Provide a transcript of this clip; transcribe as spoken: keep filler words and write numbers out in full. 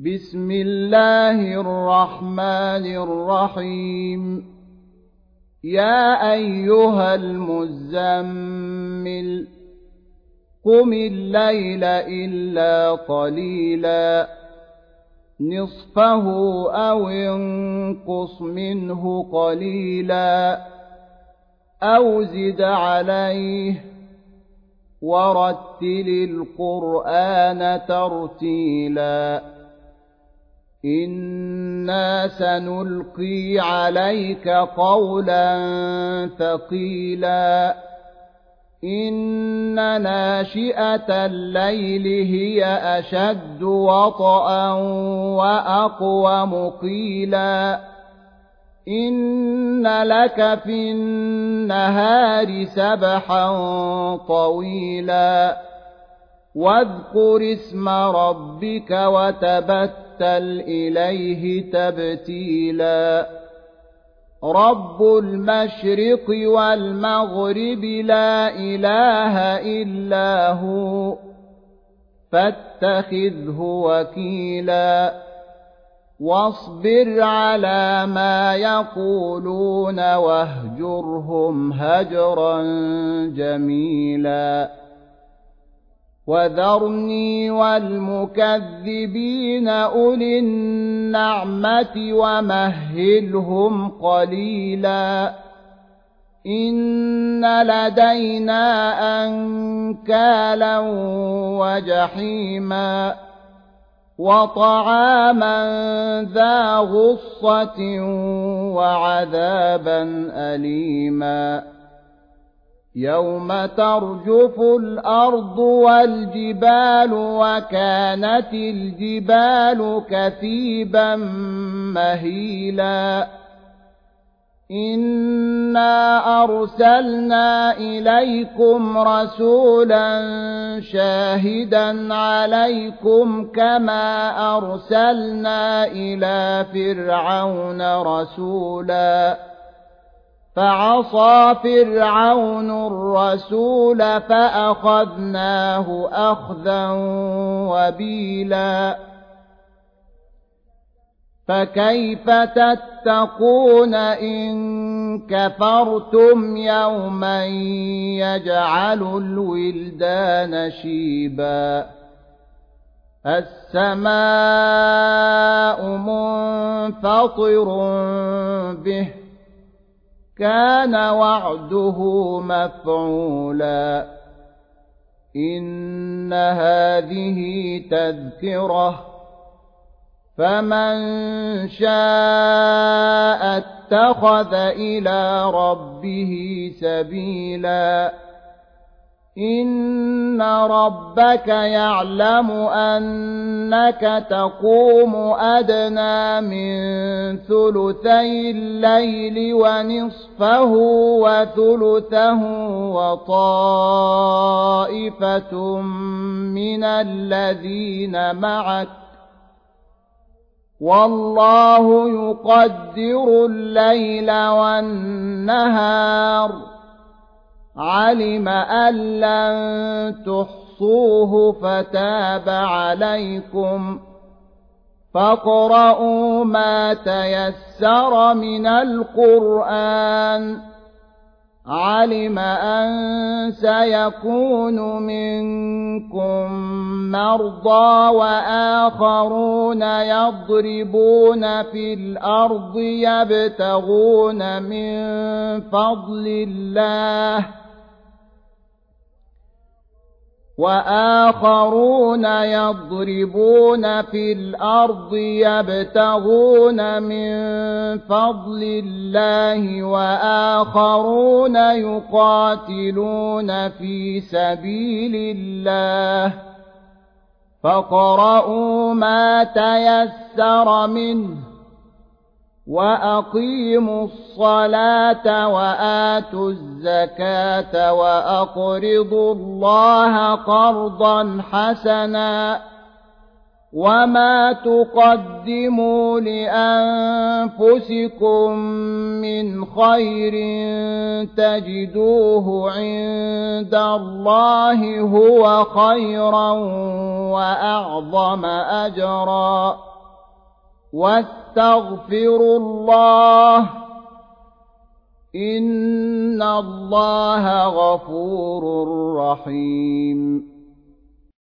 بسم الله الرحمن الرحيم يا أيها المزمل قم الليل إلا قليلا نصفه أو انقص منه قليلا أو زد عليه ورتل القرآن ترتيلا إنا سنلقي عليك قولا ثقيلا إن ناشئة الليل هي أشد وطئا وأقوم قيلا إن لك في النهار سبحا طويلا واذكر اسم ربك وتبتل إليه تبتيلا رب المشرق والمغرب لا إله إلا هو فاتخذه وكيلا واصبر على ما يقولون واهجرهم هجرا جميلا وذرني والمكذبين أولي النعمة ومهلهم قليلا إن لدينا أنكالا وجحيما وطعاما ذا غصة وعذابا أليما يوم ترجف الأرض والجبال وكانت الجبال كثيبا مهيلا إنا أرسلنا إليكم رسولا شاهدا عليكم كما أرسلنا إلى فرعون رسولا فعصى فرعون الرسول فأخذناه أخذا وبيلا فكيف تتقون إن كفرتم يوما يجعل الولدان شيبا السماء منفطر به كان وعده مفعولا إن هذه تذكرة فمن شاء اتخذ إلى ربه سبيلا إن ربك يعلم أنك تقوم أدنى من ثلثي الليل ونصفه وثلثه وطائفة من الذين معك والله يقدر الليل والنهار علم أن لن تحصوه فتاب عليكم فاقرؤوا ما تيسر من القرآن علم أن سيكون منكم مرضى وآخرون يضربون في الأرض يبتغون من فضل الله وآخرون يضربون في الأرض يبتغون من فضل الله وآخرون يقاتلون في سبيل الله فاقرؤوا ما تيسر منه وأقيموا الصلاة وآتوا الزكاة وأقرضوا الله قرضا حسنا وما تقدموا لأنفسكم من خير تجدوه عند الله هو خيرا وأعظم أجرا واستغفروا الله إن الله غفور رحيم